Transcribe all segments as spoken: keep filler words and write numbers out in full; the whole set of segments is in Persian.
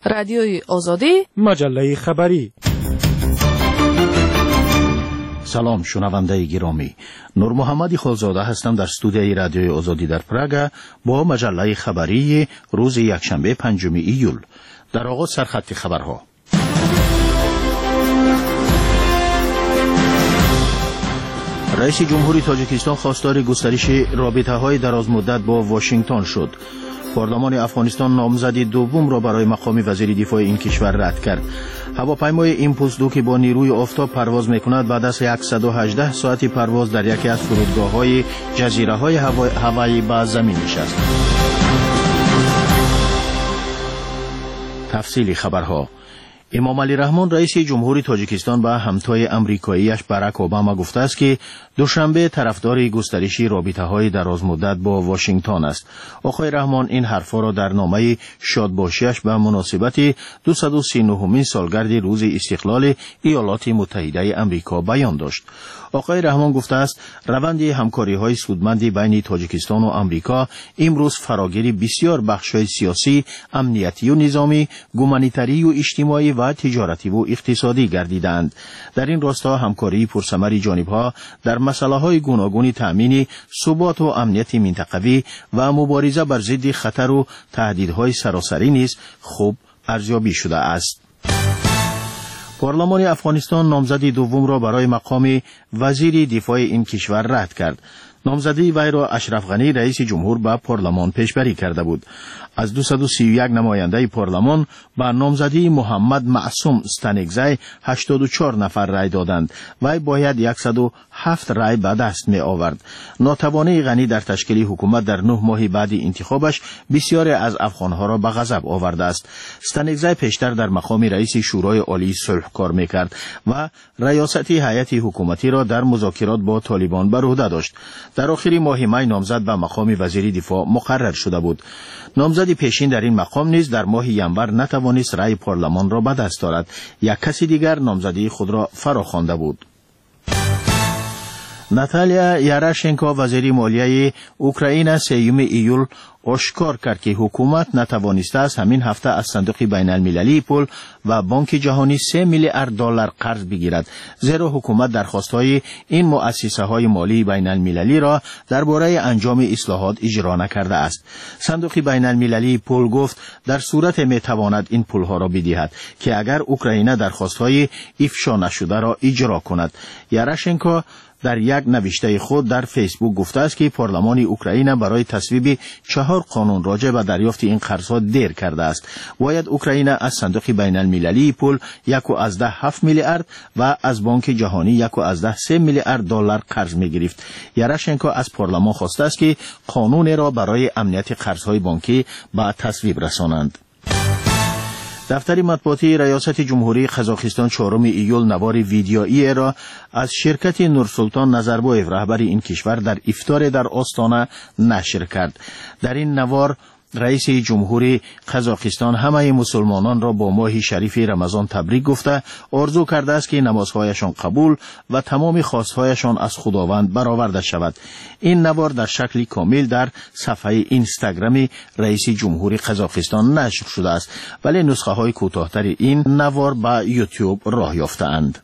رادیوی آزادی، مجله خبری. سلام شنونده گرامی، نور محمد خالزاده هستم در استودیوی رادیوی آزادی در پراگ با مجله خبری روز یکشنبه پنجم ایول. در آغاز سرخط خبرها. رئیس جمهوری تاجیکستان خواستار گسترش رابطه‌های درازمدت با واشنگتن شد. پارلمان افغانستان نامزدی دوم را برای مقام وزیر دفاع این کشور رد کرد. هواپیمای ایمپولس دو که با نیروی آفتاب پرواز می‌کند بعد از صد و هجده ساعت پرواز در یکی از فرودگاه‌های جزیره‌های هوایی به زمین نشست. تفصیل خبرها. امام علی رحمان رئیس جمهوری تاجیکستان به همتای امریکاییش باراک اوباما گفته است که دوشنبه طرفدار گسترش رابطه‌های درازمدت با واشنگتن است. آقای رحمان این حرفا را در نامه شادباشیش به مناسبت دویست و سی و نهمین سالگرد روز استقلال ایالات متحده آمریکا بیان داشت. آقای رحمان گفته است روند همکاری‌های سودمند بین تاجیکستان و آمریکا امروز فراگیر بسیار بخش‌های سیاسی، امنیتی و نظامی، گومانیتری و اجتماعی و تجارتی و اقتصادی گردیدند. در این راستا همکاری پرثمر جانب‌ها در مسائل گوناگون تأمین ثبات و امنیت منطقوی و مبارزه بر ضد خطر و تهدیدهای سراسری نیز خوب ارزیابی شده است. پارلمان افغانستان نامزدی دوم را برای مقام وزیر دفاع این کشور رد کرد. نامزدی وی را اشرف غنی رئیس جمهور به پارلمان پیشبری کرده بود. از دویست و سی و یک نماینده پارلمان به نامزدی محمد معصوم استانکزی هشتاد و چهار نفر رای دادند. وی باید صد و هفت رای به دست می آورد. ناتوانی غنی در تشکیل حکومت در نه ماه بعد انتخابش بسیاری از افغانها را به غضب آورده است. استانکزی پیشتر در مقام رئیس شورای عالی صلح کار میکرد و ریاست هیئت حکومتی را در مذاکرات با طالبان بر عهده داشت. در آخر ماه می نامزد به مقام وزیر دفاع مقرر شده بود. نامزد پیشین در این مقام نیز در ماه ینور نتوانست رأی پارلمان را به دست آورد. یک کسی دیگر نامزدی خود را فراخوانده بود. ناتالیا یاراشنکو وزیر مالیه اوکراین سیوم ایول آشکار کرد که حکومت نتوانسته است همین هفته از صندوق بین المللی پول و بانک جهانی سه میلیارد دلار قرض بگیرد، زیرا حکومت درخواستهای این مؤسسه های مالی بین المللی را درباره انجام اصلاحات اجرا نکرده است. صندوق بین المللی پول گفت در صورت میتواند این پول ها را بدهد که اگر اوکراین درخواستهای افشا نشده را اجرا کند. یاراشنکو در یک نوشته خود در فیسبوک گفته است که پارلمان اوکراین برای تصویب چهار قانون راجع به دریافت این قرض‌ها دیر کرده است. باید اوکراین از صندوق بین المللی پول یک و از ده هفت میلیارد و از بانک جهانی یک و از ده سه میلیارد دلار قرض می‌گرفت. یاراشنکو از پارلمان خواسته است که قانون را برای امنیت قرض‌های بانکی به تصویب رسانند. دفتر مطبوعاتی ریاست جمهوری قزاقستان چهارم ایول نوار ویدیویی را از شرکت نورسلطان نظربایف رهبر این کشور در افطار در آستانه نشر کرد. در این نوار رئیس جمهوری قزاقستان همه مسلمانان را با ماه شریف رمضان تبریک گفته آرزو کرده است که نمازهایشان قبول و تمام خواستهایشان از خداوند برآورده شود. این نوار در شکل کامل در صفحه اینستاگرام رئیس جمهوری قزاقستان نشر شده است، ولی نسخه های کوتاه‌تر این نوار به یوتیوب راه یافته‌اند.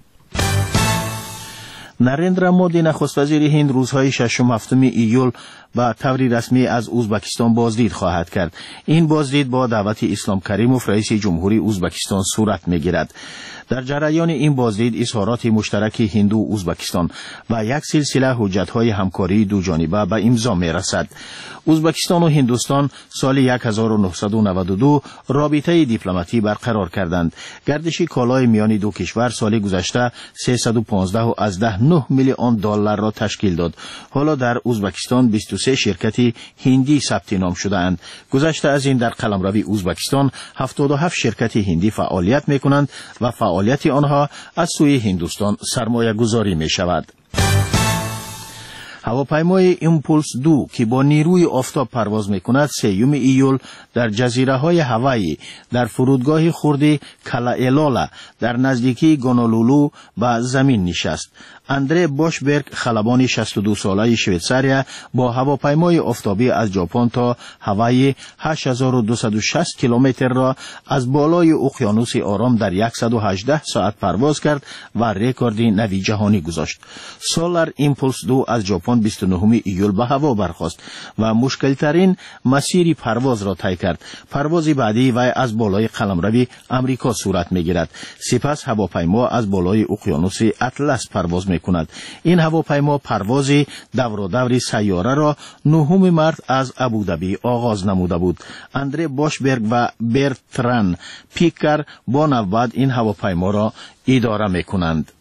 نریندرا مودی نخست وزیر هند روزهای ششم هفتم ایول با طوری رسمی از ازبکستان بازدید خواهد کرد. این بازدید با دعوت اسلام کریموف رئیس جمهوری ازبکستان صورت می‌گیرد. در جریان این بازدید اظهارات مشترک هند و ازبکستان و یک سلسله حجت‌های همکاری دو جانبه به امضا می‌رسد. ازبکستان و هندوستان سال هزار و نهصد و نود و دو رابطه دیپلماتی برقرار کردند. گردش کالای میان دو کشور سال گذشته سیصد و پانزده و از ده نه میلیون دلار را تشکیل داد. حالا در ازبکستان بیست و سه شرکت هندی ثبت نام شده‌اند. گذشته از این در قلمرو ازبکستان هفتاد و هفت شرکت هندی فعالیت می‌کنند و فعالیت آنها از سوی هندوستان سرمایه گذاری می شود. هواپیمای ایمپولس دو که با نیروی آفتاب پرواز میکند سیوم ایول در جزیره های هوایی در فرودگاه خرد کالائلالا در نزدیکی گونولولو به زمین نشست. اندره باشبرگ خلبان شصت و دو ساله شویتزاریا با هواپیمای آفتابی از ژاپن تا هوای هشت هزار و دویست و شصت کیلومتر را از بالای اقیانوس آرام در صد و هجده ساعت پرواز کرد و رکورد نوی جهانی گذاشت. سولار ایمپولس دو از ژاپن بیست و نهم ایول به هوا برخاست و مشکل ترین مسیر پرواز را طی کرد. پرواز بعدی و از بالای قلمرو امریکا صورت میگیرد. سپس هواپیما از بالای اقیانوس اطلس پرواز میکند. این هواپیما پرواز دور و دور سیاره را نهم مارس از ابوظبی آغاز نموده بود. اندره باشبرگ و برتران پیکر با نوبت این هواپیما را اداره میکنند.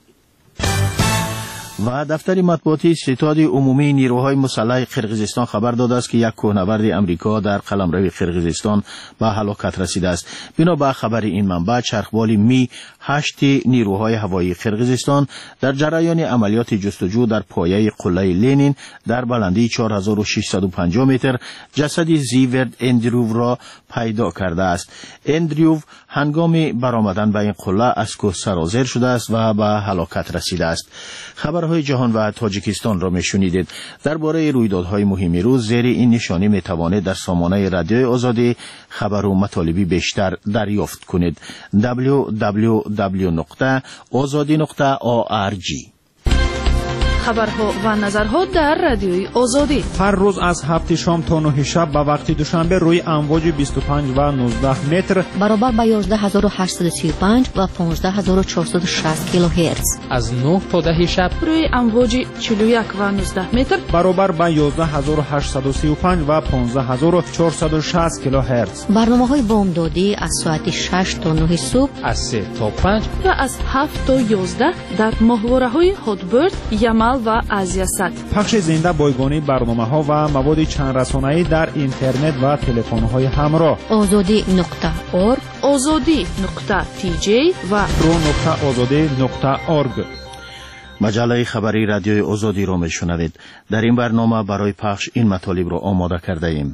و دفتر مطبوعاتی ستاد عمومی نیروهای مسلح قرقیزستان خبر داده است که یک کوهنورد امریکا در قلمرو قرقیزستان به هلاکت رسیده است. بنا به خبر این منبع چرخبال می هشت نیروهای هوایی قرقیزستان در جریان عملیات جستجو در پایه قله لنین در بلندی چهار هزار و ششصد و پنجاه متر جسد زیورد اندریو را پیدا کرده است. اندریو هنگام برآمدن به این قله از کوه سرازیر شده است و به هلاکت رسیده است. خبرهای جهان و تاجیکستان را میشنیدید. درباره رویدادهای مهم روز زیر این نشانی میتوانید در سامانه رادیوی آزادی خبر و مطالبی بیشتر دریافت کنید. دبلیو دبلیو دبلیو نقطه آزادی نقطه آ آر جی. خبرها و نظرها در رادیوی آزادی هر روز از هفت شام تا نه شب به وقت دوشنبه روی امواج بیست و پنج و نوزده متر برابر با یازده هزار و هشتصد و سی و پنج و پانزده هزار و چهارصد و شصت کیلوهرتز از نه تا ده شب روی امواج چهل و یک و نوزده متر برابر با یازده هزار و هشتصد و سی و پنج و پانزده هزار و چهارصد و شصت کیلوهرتز. برنامه‌های بامدادی از ساعت شش تا نه صبح، از سه تا پنج و از هفت تا یازده در ماهواره‌های هاتبرد، یمل و آزیاست. پخش زنده بایگانی برنامه‌ها و مواد چند رسانه‌ای در اینترنت و تلفن‌های همراه. آزادی نقطه اورگ، آزادی نقطه تی جی و رو نقطه آزادی نقطه اورگ. مجله خبری رادیوی آزادی را میشنوید. در این برنامه برای پخش این مطالب را آماده کرده ایم.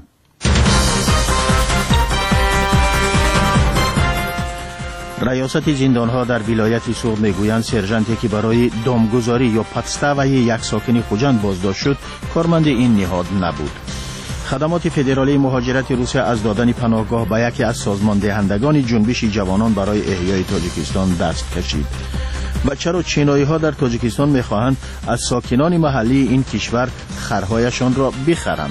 ریاست زندانها در ولایت سوغد میگویند سرژانتی که برای دامگذاری یا پادستاوی یک ساکن خوجند بازداشت شد کارمند این نهاد نبود. خدمات فدرالی مهاجرت روسیه از دادن پناهگاه به یکی از سازمان دهندگان جنبش جوانان برای احیای تاجیکستان دست کشید. و چرا چینایی ها در تاجیکستان میخواهند از ساکنان محلی این کشور خرهایشان را بخرند؟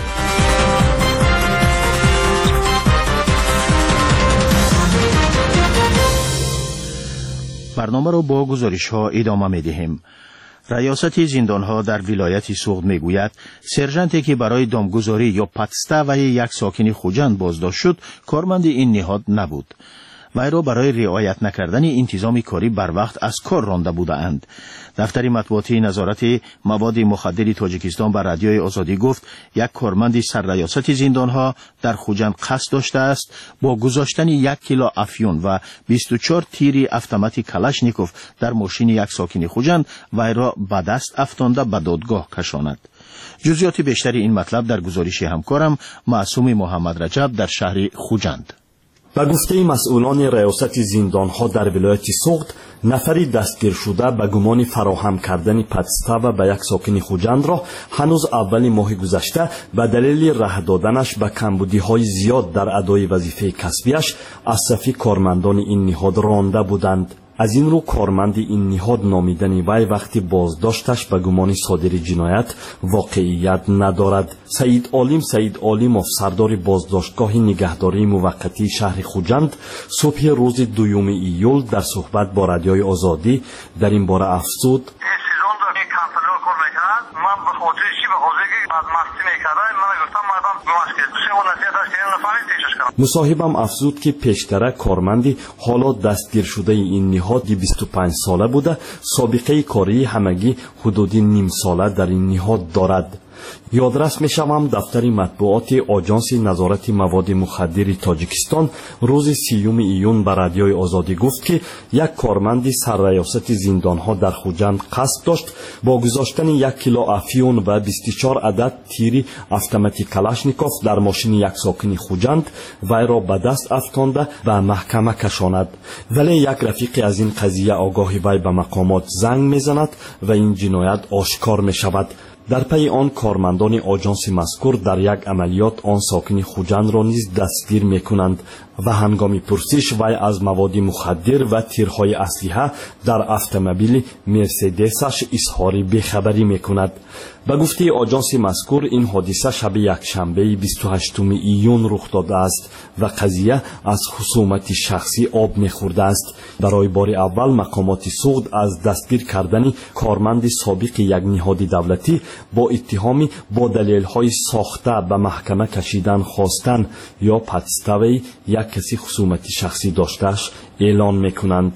برنامه را با گزارش ها ادامه می دهیم. ریاست زندان ها در ولایت سوغد می گوید سرژانتی که برای دامگذاری یا پادستاوی یک ساکن خوجند بازداشت شد کارمند این نهاد نبود. وی را برای رعایت نکردن انتظام کاری بر وقت از کار رانده بودند. دفتر مطبوعاتی نظارت مواد مخدر تاجیکستان بر رادیوی آزادی گفت یک کارمند سرریاست زندانها در خوجند قصد داشته است با گذاشتن یک کیلو افیون و بیست و چهار تیر اتومات کلاشنیکوف در ماشین یک ساکن خوجند وی را به دست افشانده به دادگاه کشاند. جزئیات بیشتر این مطلب در گزارش همکارم معصوم محمد رجب در شهر خوجند. به گفته مسئولان ریاست زندانها در ولایت سوغد، نفری دستگیر شده به گمان فراهم کردن پادستاو به یک ساکن خوجند را هنوز اول ماه گذشته به دلیل ره دادنش به کمبودی‌های زیاد در ادای وظیفه کسبیش از صف کارمندان این نهاد رانده بودند. از این رو کارمند این نهاد نامیدن وی وقتی بازداشتش به گمان صادر جنایت واقعیت ندارد. سعید عالم سعید عالموف سردار بازداشتگاه نگهداری موقتی شهر خوجند صبح روز دوم ایول در صحبت با رادیوی آزادی در این باره افزود: من به خاطر چی به خاطر که بعد مستی میکردن من گفتم مردم گمش کرد سه و نصیحت داشت که نفهمید تیشش کردم. مصاحبم افزود که پیشتر کارمندی حالا دستگیر شده این نهاد بیست و پنج ساله بوده، سابقه کاری همگی حدودی نیم ساله در این نهاد دارد. یادرس میشوم دفتر مطبوعات آژانس نظارت مواد مخدر تاجیکستان روز سیوم ایون به رادیوی آزادی گفت که یک کارمند سرریاست زندانها در خوجند قصد داشت با گذاشتن یک کیلو افیون و بیست و چهار عدد تیر اتوماتیک کلاشنیکوف در ماشین یک ساکن خوجند وی را به دست افکانده به محکمه کشاند، ولی یک رفیق از این قضیه آگاهی وی به مقامات زنگ میزند و این جنایت آشکار می شود. در پی آن کارمندان آژانس مذکور در یک عملیات آن ساکن خوجند را نیز دستگیر میکنند و هنگام پرسش وی از مواد مخدر و تیرهای اسلحه در اتومبیل مرسدسش اظهار بیخبری میکند. به گفته آژانس مذکور این حادثه شب یکشنبه بیست و هشتم ایون رخ داده است و قضیه از خصومت شخصی آب میخورده است. برای بار اول مقامات سوخت از دستگیر کردن کارمند سابق یک نهاد دولتی با اتهامی با دلیل‌های ساخته به محکمه کشیدن خواستن یا پادستاوی یک کسی خصومت شخصی داشتهش اعلان میکنند.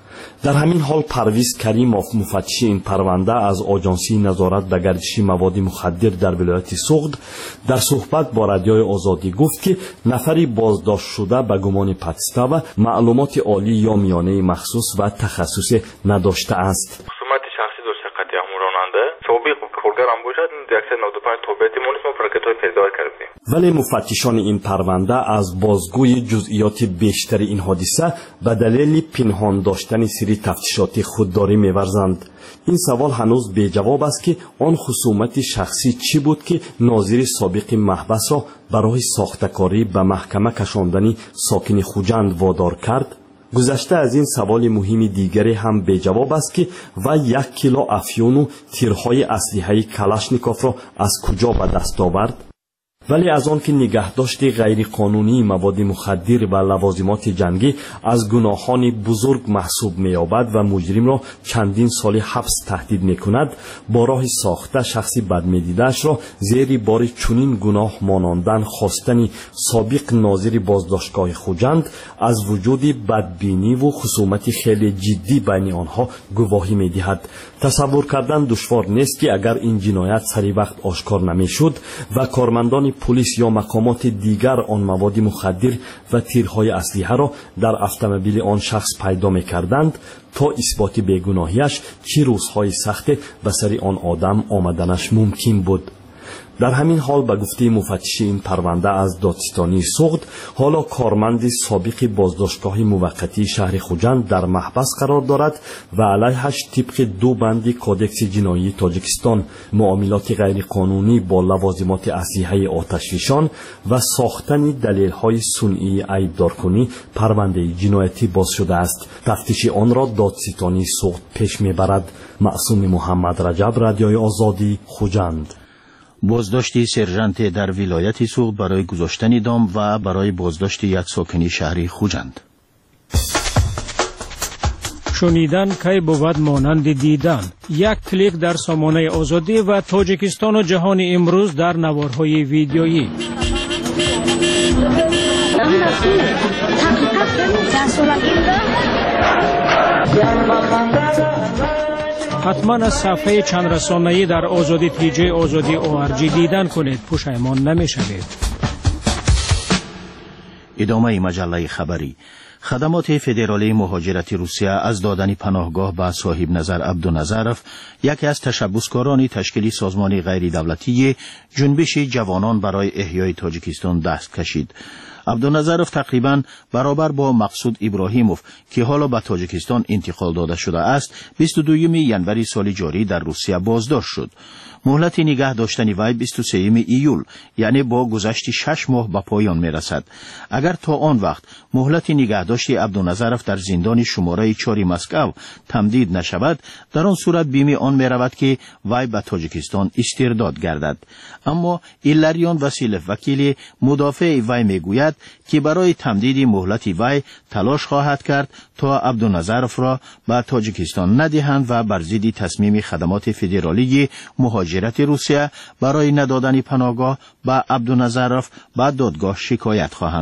در همین حال پرویز کریموف مفتش این پرونده از آژانسی نظارت به گردش مواد مخدر در ولایت سوخت در صحبت با رادیوی آزادی گفت که نفری بازداشت شده به گمان پادستاو معلومات عالی یا میانه مخصوص و تخصص نداشته است. خصومت شخصی داشته قطعی راننده سابق کارگرم باشد صد و نود و پنج تابعیت مونیس ما پرکت‌های پیدا کردیم. ولی مفتشان این پرونده از بازگوی جزئیات بیشتر این حادثه به دلیل پنهان داشتن سری تفتیشاتی خودداری می‌ورزند. این سوال هنوز بی جواب است که آن خصومت شخصی چی بود که ناظر سابق محبس را برای ساختکاری به محکمه کشاندن ساکن خوجند وادار کرد؟ گذشته از این سوال مهم دیگری هم بی جواب است که و یک کیلو افیون و تیرهای اسلحه کلاشنیکوف را از کجا به دست آورد؟ ولی از آن که نگهداشت غیر قانونی مواد مخدر و لوازمات جنگی از گناهان بزرگ محسوب می‌یابد و مجرم را چندین سال حبس تهدید می‌کند، با راه ساخته شخصی بدمیدیده‌اش را زیر بار چنین گناه ماناندن خواستن سابق ناظر بازداشتگاه خوجند از وجود بدبینی و خصومت خیلی جدی بین آنها گواهی می‌دهد. تصور کردن دشوار نیست که اگر این جنایت سری وقت آشکار نمی‌شد و کارمندان پلیس یا مقامات دیگر آن مواد مخدر و تیرهای اسلحه را در اتومبیل آن شخص پیدا می‌کردند، تا اثبات بیگناهیش چه روزهای سخت به سر آن آدم آمدنش ممکن بود. در همین حال به گفته مفتش این پرونده از دادستانی سوخت، حالا کارمند سابق بازداشتگاه موقتی شهر خوجند در محبس قرار دارد و علیهش طبق دو بند کودکس جنایی تاجیکستان معاملات غیر قانونی با لوازمات اسلحه آتشفشان و ساختن دلیل‌های صنعی عیبدار کنی پرونده جنایتی باز شده است. تفتیش آن را دادستانی سوخت پیش میبرد. معصوم محمد رجب، رادیوی آزادی، خوجند. بازداشت سرژانت در ولایت سوخت برای گذاشتن دام و برای بازداشت یک ساکن شهری خوجند. شنیدن کی بود مانند دیدن. یک کلیک در سامانه آزادی و تاجیکستان و جهان امروز در نوارهای ویدیویی. حتما از صفحه چند رسانه‌ای در آزادی تیجی آزادی او ار جی دیدن کنید، پشیمان نمی‌شوید. ادامه مجله خبری. خدمات فدرالی مهاجرت روسیه از دادن پناهگاه به صاحب نظر عبدالنظرف، یکی از تشبسکاران تشکیل سازمان غیر دولتی جنبش جوانان برای احیای تاجیکستان دست کشید. عبدالنظرف تقریباً برابر با مقصود ابراهیموف که حالا به تاجیکستان انتقال داده شده است، بیست و دوم ینوری سال جاری در روسیه بازداشت شد. مهلت نگه داشتن وی بیست و سوم ایول، یعنی با گذشت شش ماه به پایان می رسد. اگر تا آن وقت مهلت نگهداشت عبدالنظرف در زندان شماره چهار مسکو تمدید نشود، در آن صورت بیم آن می رود که وی به تاجیکستان استرداد گردد. اما ایلاریون وسیلف، وکیل مدافع وی می گوید که برای تمدید مهلت وی تلاش خواهد کرد تا عبدالنظرف را به تاجیکستان ندهند و بر ضد تصمیم خدمات فدرالی مهاجرت روسیه برای ندادن پناهگاه به عبدالنظرف به دادگاه شکایت خواهند برد.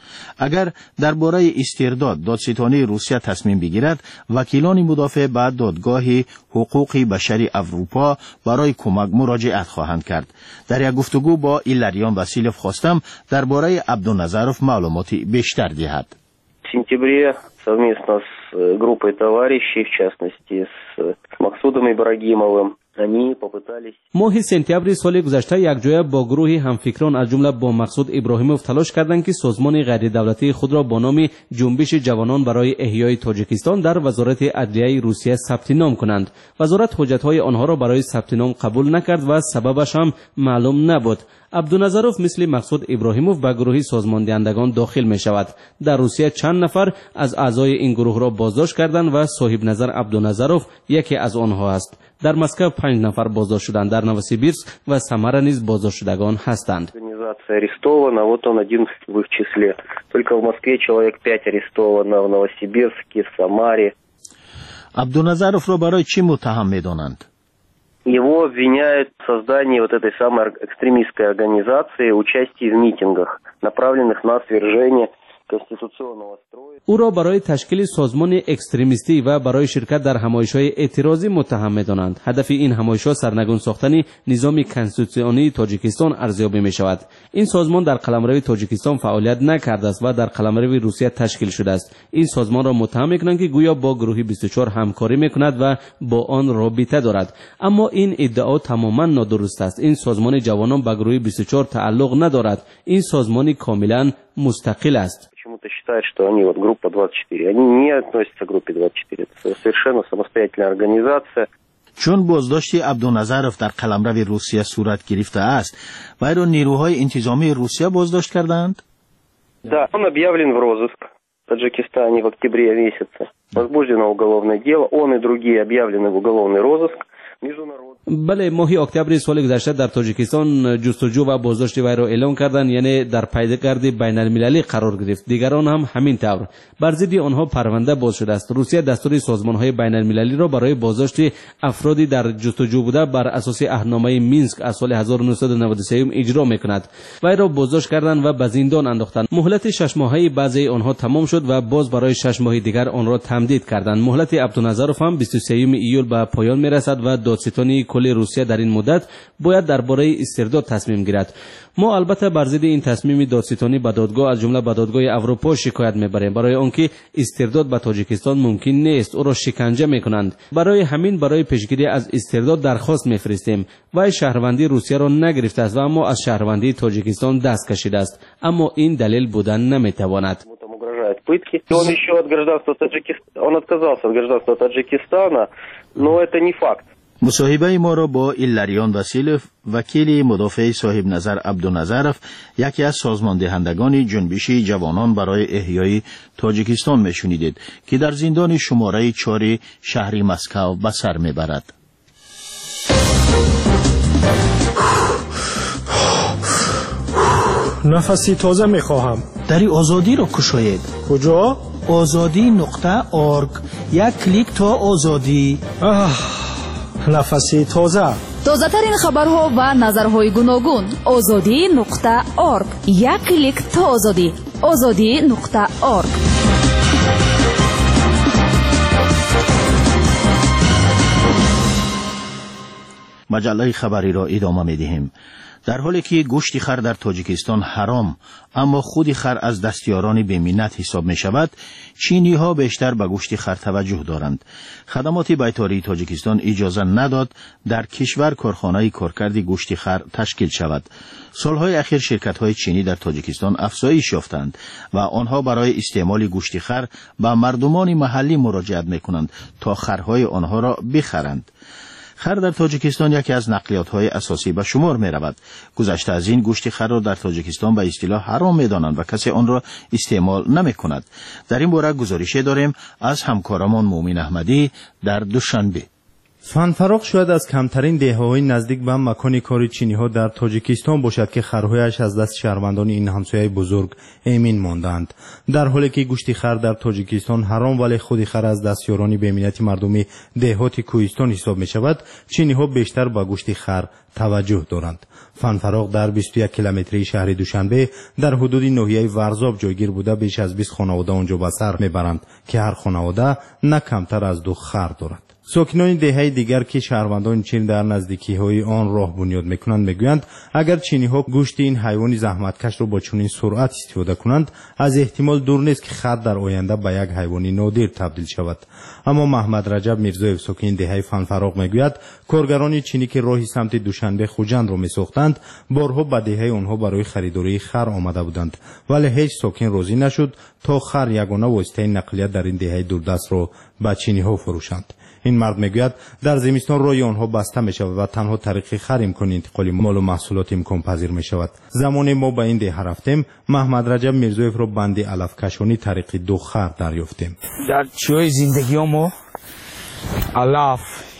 اگر درباره استرداد دادستانی روسیه تصمیم بگیرد، وکیلان مدافع به دادگاه حقوق بشری اروپا برای کمک مراجعت خواهند کرد. در یک گفتگو با ایلاریان واسیلوف خواستم درباره عبدالنظروف معلوماتی بیشتر دهد. В сентябре совместно с группой товарищей, в частности с Максудом Ибрагимовым, они попытались... ماه سپتامبر سال گذشته یک جایه با گروهی همفکران از جمله با مقصود ابراهیموف تلاش کردند که سازمان غیر دولتی خود را با نام جنبش جوانان برای احیای تاجیکستان در وزارت عدلیه روسیه ثبت نام کنند. وزارت حجت‌های آنها را برای ثبت نام قبول نکرد و سببش هم معلوم نبود. عبدالنظروف مثل مقصود ابراهیموف به گروه سازمان دهندگان داخل می شود. در روسیه چند نفر از اعضای این گروه را بازداشت کردند و صاحب نظر عبدالنظروف یکی از آنها است. در مسکو پنج نفر بازداشت شدند. در نوسیبیرسک و سمارا نیز بازداشت شدگان هستند. Организация арестована, вот он один в их числе. Только в Москве человек пять арестовано, в Новосибирске, в Самаре. عبدالنظروف را برای چی متهم می‌دانند؟ Его обвиняют в создании вот этой самой экстремистской организации, участии в митингах, направленных на свержение конституционного строя. او را برای تشکیل سازمان اکستریمیستی و برای شرکت در همایش‌های اعتراضی متهم می‌دانند. هدف این همایش‌ها سرنگون ساختن نظام کنستیتوسیونی تاجیکستان ارزیابی می‌شود. این سازمان در قلمرو تاجیکستان فعالیت نکرده است و در قلمرو روسیه تشکیل شده است. این سازمان را متهم می‌کنند که گویا با گروه بیست و چهار همکاری می‌کند و با آن رابطه دارد. اما این ادعا تماماً نادرست است. این سازمان جوانان به گروه بیست و چهار تعلق ندارد. این سازمان کاملاً مستقل است. Почему-то считают, что они вот группа двадцать четыре. Они не относятся к группе двадцать четыре. Это совершенно самостоятельная организация. چون بازداشت عبدالنظروف در قلمرو روسیه صورت گرفته است، وی را نیروهای انتظامی روسیه بازداشت کردند؟ Да, он объявлен в розыск в Таджикистане в октябре месяце. Возбуждено уголовное дело. Он и другие объявлены в уголовный розыск. بله، ماه اکتبر سال گذشته در تاجیکستان جستجو و بازداشت وی را اعلام کردند، یعنی در پیگرد بین المللی قرار گرفت. دیگران هم همین طور. بر ضد آنها پرونده باز شده است. روسیه دستور سازمان های بین المللی را برای بازداشت افرادی در جستجو بوده بر اساس عهدنامه مینسک از سال هزار و نهصد و نود و سه اجرا میکند. وی را بازداشت کردند و به زندان انداختند. مهلت شش ماهه بعضی آنها تمام شد و باز برای شش ماه دیگر آن را تمدید کردند. مهلت عبدالنظروف هم بیست و سه ایول به پایان میرسد و دادستانی کل روسیه در این مدت باید درباره استرداد تصمیم گیرد. ما البته بر ضد این تصمیم دادستانی به دادگاه از جمله به دادگاه اروپا شکایت میبریم، برای آنکه استرداد به تاجیکستان ممکن نیست، او را شکنجه میکنند. برای همین برای پیشگیری از استرداد درخواست میفرستیم. و شهروندی روسیه را نگرفته است و اما از شهروندی تاجیکستان دست کشیده است، اما این دلیل بودن نمیتواند. Пытки. Он еще от гражданства Таджикистана, он отказался от гражданства Таджикистана, но это не факт. مصاحبه ما را با ایلاریان واسیلوف، وکیل مدافع صاحب نظر عبدالنظروف، یکی از سازمان دهندگان جنبش جوانان برای احیای تاجیکستان میشنیدید که در زندان شماره چهار شهر مسکو به سر میبرد. نفسی تازه میخواهم. دری آزادی را کشاید. کجا؟ آزادی نقطه آرگ. یک کلیک تا آزادی. آه. نفسی تازه. تازه ترین خبرها و نظرهای گوناگون. آزادی نقطه آرگ. یک کلیک تا آزادی. آزادی نقطه آرگ. مجله خبری را ادامه می دهیم. در حالی که گوشت خر در تاجیکستان حرام، اما خود خر از دستیاران بی‌منت حساب می شود، چینی ها بیشتر به گوشت خر توجه دارند. خدمات بیطاری تاجیکستان اجازه نداد در کشور کارخانه کارکرد گوشت خر تشکیل شود. سالهای اخیر شرکت های چینی در تاجیکستان افزایش یافتند و آنها برای استعمال گوشت خر به مردمان محلی مراجعت می کنند تا خرهای آنها را بخرند. خر در تاجیکستان یکی از نقلیات‌های اساسی به شمار می‌رود. گذشته از این گوشت خر را در تاجیکستان به اصطلاح حرام می‌دانند و کسی آن را استعمال نمی‌کند. در این باره گزارشی داریم از همکارمان مومن احمدی در دوشنبه. فنفراغ شاید از کمترین دهه‌های نزدیک به مکان کار چینی‌ها در تاجیکستان باشد که خرهایش از دست شهروندان این همسایه بزرگ امین ماندند. در حالی که گوشت خر در تاجیکستان حرام ولی خود خر از دستیاران بی‌منیتی مردم دهات کوهستان حساب می‌شود، چینی‌ها بیشتر به گوشت خر توجه دارند. فنفراغ در بیست و یک کیلومتری شهر دوشنبه در حدود ناحیه ورزاب جایگیر بوده بیش از بیست خانواده آنجا به سر میبرند که هر خانواده نه کمتر از دو خر دارد. ساکنان دهه دیگر که شهروندان چین در نزدیکی های آن راه بنیاد میکنند میگویند اگر چینی ها گوشت این حیوان زحمتکش را با چنین سرعت استفاده کنند از احتمال دور نیست که خر در آینده به یک حیوان نادر تبدیل شود. اما محمد رجب میرزایف ساکن دهه فنفراغ میگوید کارگران چینی که راهی سمت دوشنبه خوجند را میساختند بارها به دهه آنها برای خریداری خر آمده بودند ولی هیچ ساکن راضی نشد تا خر یگانه واسطه نقلیت در این دهه دوردست را به چینی ها فروشند. این مرد میگوید در زمستان روی آنها بسته می شود و تنها طریق خر امکان انتقال مال و محصولات امکان پذیر می شود. زمانی ما به این ده رفتیم محمد رجب میرزایف را بند علف کشانی طریق دو خر دریافتیم. در چوی زندگی ما علف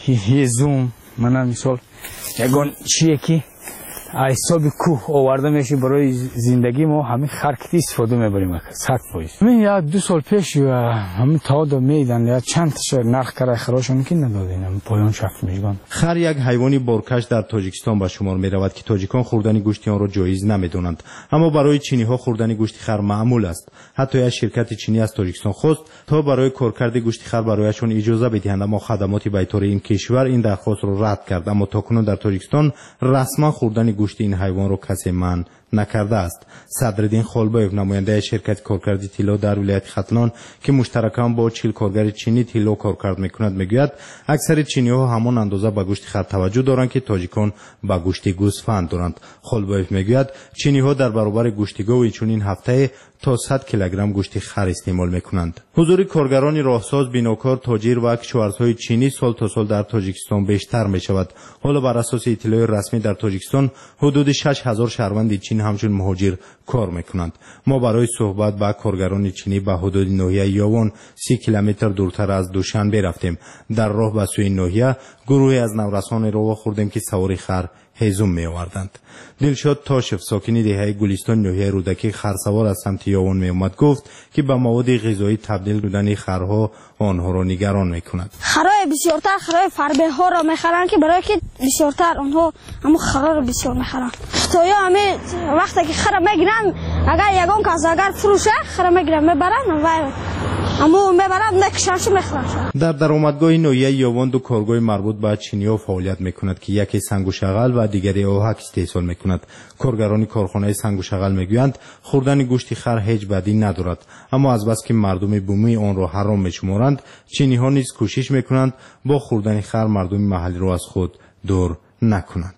هیزم من مثال یگان چیه که حساب کوه آورده میشه برای زندگی ما همین خرکتی استفاده میبریم صد فیصد. من یا دو سال پیش همین تادا میدن یا چند تا نرخ کرای خراشون که ندادین پایان شفت میگن. خر یک حیوانی بارکش در تاجیکستان به شمار میرود که تاجیکان خوردن گوشت آن را جایز نمیدونند، اما برای چینی ها خوردن گوشت خر معمول است. حتی یک شرکت چینی از تاجیکستان خواست تا برای کارکرد گوشت خر برایشون اجازه بدهند، اما خدمات بیطار این کشور این درخواست را رد کرد. اما تاکنون در تاجیکستان رسما خوردن گوشت این حیوان رو کسی من نکرده است. صدرالدین خالبایف نماینده شرکت کارکردی طلا در ولایت ختلان که مشترکاً با چهل کارگر چینی طلا کارکرد میکند میگوید اکثر چینی‌ها همان اندازه به گوشت خر توجه دارند که تاجیکان به گوشت گوسفند دارند. خالبایف میگوید چینی‌ها در برابر گوشت گاو چنین هفته تا صد کیلوگرم گوشت خر استعمال میکنند. حضور کارگران راهساز، بیناکار، تاجر و کشاورزهای چینی سال تا سال در تاجیکستان بیشتر می شود. حالا بر اساس اطلاع رسمی در تاجیکستان حدود شش هزار شهروند چین همچون مهاجر کار میکنند. ما برای صحبت با کارگران چینی به حدود ناحیه یاوان سی کیلومتر دورتر از دوشنبه رفتیم. در راه به سوی ناحیه گروهی از نورسان را خوردیم که سواری خر هیزم می آوردند. دلشاد تاشف ساکن دهه گلستان ناحیه رودکی خرسوار از سمت یاوان می اومد گفت که به مواد غذایی تبدیل شدن خرها آنها را نگران می کند. خرای بسیارتر خرای فربه ها را می خرند که برای که بسیارتر آنها همون خرا را بسیار می خرند. تویا همه وقتی که خر میگیرن اگر یگان کس اگر فروشه خر میگیرن میبرن و اما میبرن نکشنش میخورن. در درآمدگاه ناحیه یاوان دو کارگاه مربوط به چینی‌ها فعالیت میکند که یکی سنگ و شغل و دیگری آهک استحصال میکند. کارگران کارخانه سنگ و شغل میگویند خوردن گوشت خر هیچ بدی ندارد، اما از بس که مردم بومی آن را حرام میشمارند چینی‌ها نیز کوشش میکنند با خوردن خر مردم محلی را از خود دور نکنند.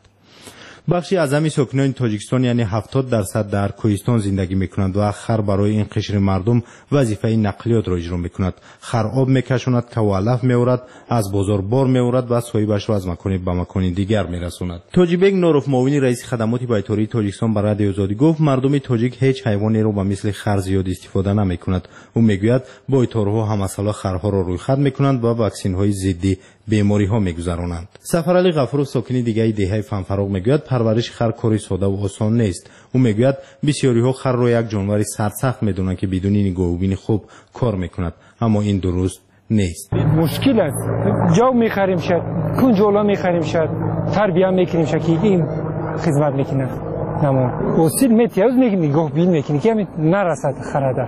بخشی از همی ساکنان تاجیکستان یعنی هفتاد درصد در کوهستان زندگی میکنند و خر برای این قشر مردم وظیفه نقلیات را اجرا میکند. خر آب میکشاند، کوالف میورد، از بازار بار میورد و صاحبش را از مکانی به مکانی دیگر میرساند. تاجیبک نوروف معاون رئیس خدمات بیطاری تاجیکستان برای رادیو آزادی گفت مردم تاجیک هیچ حیوانی را به مثل خر زیاد استفاده نمیکند. او میگوید بیطارها هم مثلا خرها را روی خط میکنند و واکسن های ضد بیماری ها میگذرانند. سفرعلی غفورov ساکن دیگه دهه فنفراغ میگوید پرورش خر کاری ساده و آسان نیست. او میگوید بسیاری ها خر را یک جانور سرسخت میدونند که بدون نگاهبین خوب کار میکند، اما این درست نیست. مشکل است. جا میخریم شد، کنجولا میخریم شد، تربیت میکنیم شد که این خدمت میکنه. اما اصیل میتیاز میکنه، نگاهبین میکنه که نرسد خرده.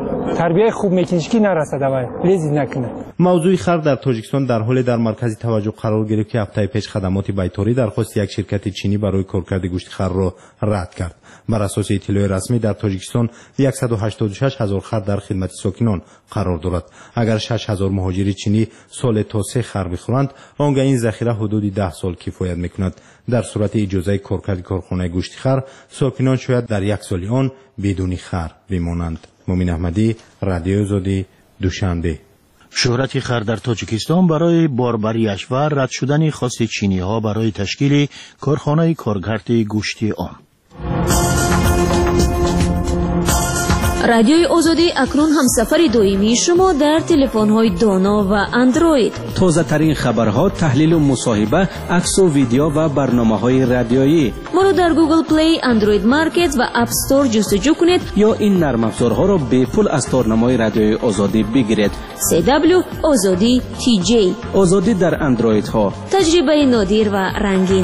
تربیت خوب میکنه که نرسد و لیزی نکنه. موضوع خر در تاجیکستان در حال در مرکز توجه قرار گرفت که هفته پیش خدمات بیطاری درخواست یک شرکت چینی برای کارکرد گوشت خر را رد کرد. بر اساس اطلاع رسمی در تاجیکستان صد و هشتاد و شش هزار خر در خدمت ساکنان قرار دارد. اگر شش هزار مهاجر چینی سال تا سه خر بخورند آنگاه این ذخیره حدود ده سال کفایت میکند. در صورت اجازه کارکرد کارخانه گوشت خر ساکنان شاید در یک سال آن بدون خر بمانند. مومن احمدی، رادیو آزادی، دوشنبه. شهرت خر در تاجیکستان برای باربریش و رد شدن خواست چینی ها برای تشکیل کارخانه کارکرد گوشت آن. رادیوی آزادی اکنون همسفر دائمی شما در تلفن‌های دانا و اندروید. تازه ترین خبرها، تحلیل و مصاحبه، عکس و ویدیو و برنامه‌های رادیویی. ما رو در گوگل پلی، اندروید مارکت و اپ استور جستجو کنید یا این نرم افزارها را به پول از تارنمای رادیوی آزادی بگیرید. سی دبلیو آزادی تی جی. آزادی در اندروید ها. تجربه نادر و رنگین.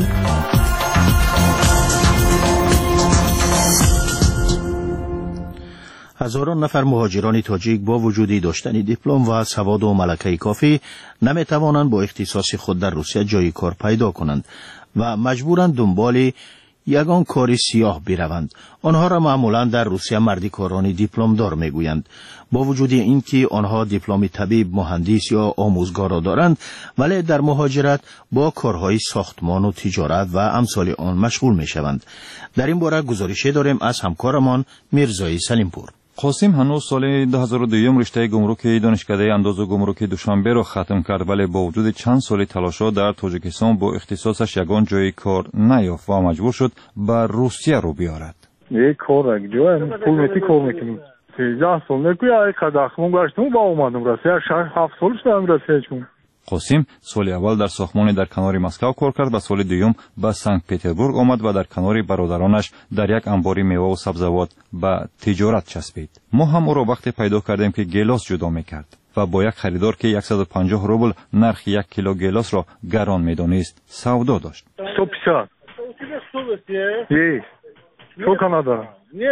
هزاران نفر مهاجران تاجیک با وجود داشتن دیپلم و سواد و ملکه کافی نمی توانند با اختصاص خود در روسیه جای کار پیدا کنند و مجبورند دنبال یگان کاری سیاه بروند. آنها را معمولا در روسیه مردی کاران دیپلم دار می گویند. با وجود اینکه آنها دیپلم طبیب، مهندس یا آموزگار را دارند، ولی در مهاجرت با کارهای ساختمان و تجارت و امثال آن مشغول می شوند. در این باره گزارشی داریم از همکارمان میرزای سلیمپور. قاسم هنوز سال دو هزار و دو رشته گمرک دانشکده انداز و گمرک دوشنبه را ختم کرد، ولی با وجود چند سال تلاش‌ها در تاجیکستان با اختصاصش یگان جای کار نیافت و مجبور شد به روسیه رو بیارد. یک کار جای پولتی کار میکنم. سیزده سال نکویا یک خداخمون گشتم با اومدم روسیه شش هفت سال شدم روسیه چون. قاسم سال اول در ساختمان در کنار مسکو کار کرد و سال دوم به سنت پتربورگ آمد و در کنار برادرانش در یک انبار میوه و سبزیجات به تجارت چسبید. ما هم او را وقتی پیدا کردیم که گیلاس جدا میکرد و با یک خریدار که صد و پنجاه روبل نرخ یک کیلو گیلاس را گران میدانست سودا داشت. صد و پنجاه. یه. چون کانادا.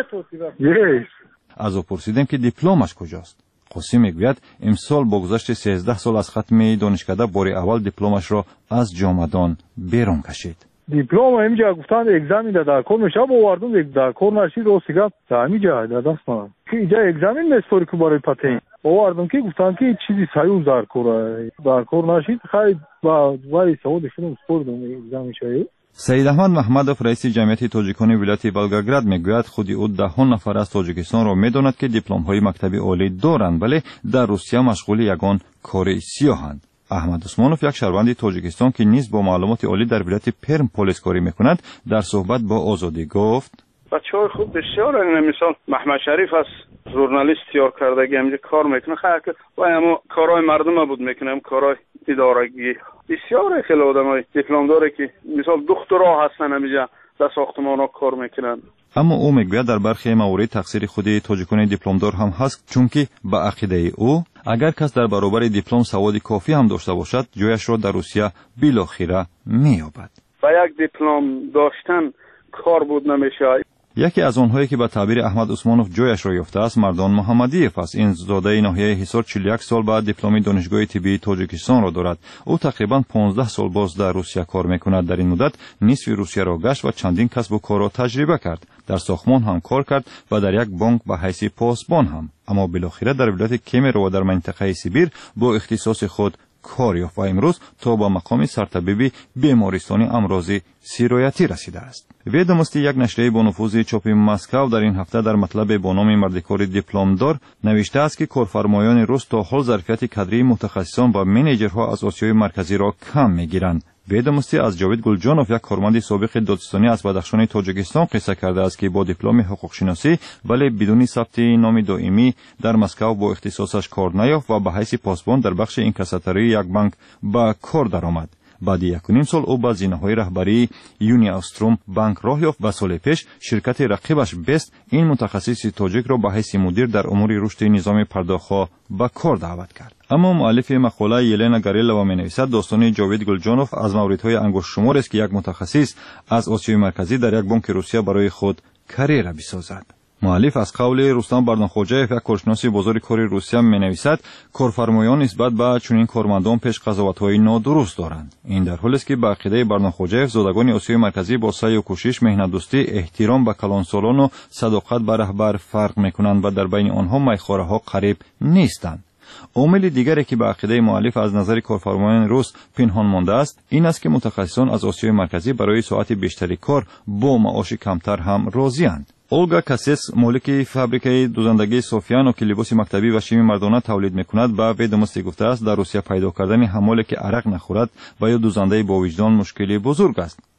یه. از او پرسیدیم که دیپلمش کجاست. قاسم میگوید امسال با گذشت سیزده سال از ختم دانشکده بار اول دیپلمش را از جامدان بیرون کشید. دیپلم اینجا گفتند اگزمین در کار میشه با واردون در کار نشید و سیگار همینجا دست من که اینجا اگزمین نسپاری که برای پتین واردون که گفتند که چیزی سایون در کار در کار نشید خیلی با وای سعودی شدم سپردم اگزمین شد. سید احمد محمدوف رئیس جمعیت تاجیکان ولایت ولگاگراد میگوید خودی او ده نفر از تاجیکستان را میداند که دیپلم های مکتبی عالی دارند ولی در روسیه مشغول یگان کار سیاهند. احمد عثمانوف یک شهروند تاجیکستان که نیز با معلومات عالی در ولایت پرم پلیس کاری میکند در صحبت با آزادی گفت بچه‌های خوب بسیار هستند. مثلا محمد شریف از ژورنالیست تیار کردگی همینجا کار میکنه خیلی و اما کارهای مردم بود میکنه کارهای ادارگی بسیار خیلی آدمای دیپلم داره که مثلا دکترا هستن همینجا در ساختمان‌ها کار میکنن. اما او میگوید در برخی موارد تقصیر خود تاجیکان دیپلمدار هم هست چون که به عقیده او اگر کس در برابر دیپلم سواد کافی هم داشته باشد جایش را در روسیه بالاخره مییابد. و یک دیپلم داشتن کار بود نمیشه. یکی از آنهایی که به تعبیر احمد عثمانوف جایش را یافته است مردان محمدیف است. این زاده ناحیه حصار چهل و یک سال بعد دیپلم دانشگاه طبی تاجیکستان را دارد. او تقریبا پانزده سال باز در روسیه کار میکند. در این مدت نصف روسیه را گشت و چندین کسب و کار را تجربه کرد. در ساختمان هم کار کرد و در یک بانک به حیث پاسبان هم. اما بالاخره در ولایت کیمر و در منطقه سیبیر با اختصاص خود کار یافت و امروز تا به مقام سرطبیب بیمارستان امراض سیرایتی رسیده است. ویدوموستی یک نشریه با نفوذ چاپ مسکو در این هفته در مطلب با نام مردکار دیپلمدار نوشته است که کارفرمایان روس تا حال ظرفیت کادری متخصصان و منیجرها از آسیای مرکزی را کم میگیرند. ویدوموستی از جاوید گلجانوف یک کارمند سابق دادستانی از بدخشان تاجیکستان قصه کرده است که با دیپلم حقوق شناسی ولی بدون ثبت نام دائمی در مسکو با اختصاصش کار نیافت و به حیث پاسبان در بخش اینکاساتوری یک بانک به کار درآمد. بعد یک و نیم سال او با زینه‌های رهبری یونی آستروم بانک راه یافت و سال پیش شرکت رقیبش بست این متخصص تاجیک را به حیث مدیر در امور رشد نظام پرداخت‌ها به کار دعوت کرد. اما مؤلف مقاله یلنا گاریلووا می‌نویسد داستان جاوید گلجانوف از موردهای انگشت شمار است که یک متخصص از آسیای مرکزی در یک بانک روسیه برای خود کاریره بسازد. مؤلف از قول رستم بردانخوجایف یک کارشناس بازار کار روسیه می‌نویسد کارفرمایان نسبت به چنین کارمندان پیش قضاوت‌های نادرست دارند. این در حالی است که به عقیده بردانخوجایف زادگان آسیای مرکزی با سعی و کوشش، مهنت‌دوستی، احترام به کلانسالان و صداقت به رهبر فرق می‌کنند و در بین آنها میخواره‌ها قریب نیستند. عامل دیگری که به عقیده مؤلف از نظر کارفرمایان روس پنهان مانده است این است که متخصصان از آسیای مرکزی برای ساعت بیشتری کار با معاش کمتر هم راضی‌اند. اولگا کاسس مالک فابریکه دوزندگی سوفیانو که لباس مکتبی و شیمی مردانه تولید میکند به ویدوموستی گفته است در روسیه پیدا کردن حمالی که عرق نخورد و یا دوزنده با وجدان مشکلی بزرگ است.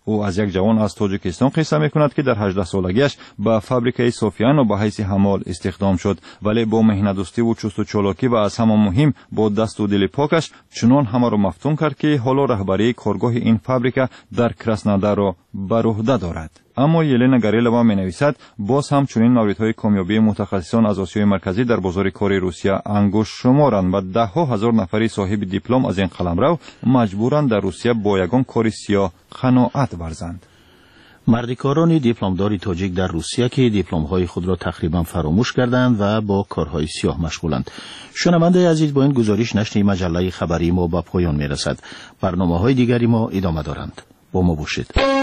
او از یک جوان از تاجیکستان قصه میکند که در هجده سالگیش به فابریکه سوفیان با حیث حمال استخدام شد، ولی با مهنت‌دوستی و چست و چالاکی و از همه مهم با دست و دل پاکش چنان همه را مفتون کرد که حالا رهبری کارگاه این فابریکه در کراسنودار را بر عهده دارد. اما یلنا گاریلووا می نویسد باز هم چنین موردهای کامیابی متخصصان از آسیای مرکزی در بازار کار روسیه انگشت شمارند و ده ها هزار نفری صاحب دیپلم از این قلمرو مجبورند در روسیه با یگان کار سیاه قناعت ورزند. مردکاران دیپلمدار تاجیک در روسیه که دیپلم‌های خود را تقریبا فراموش کردند و با کارهای سیاه مشغولند. شنونده عزیز، با این گزارش نشر مجله خبری ما به پایان میرسد. برنامه‌های دیگری ما ادامه دارند. با ما باشید.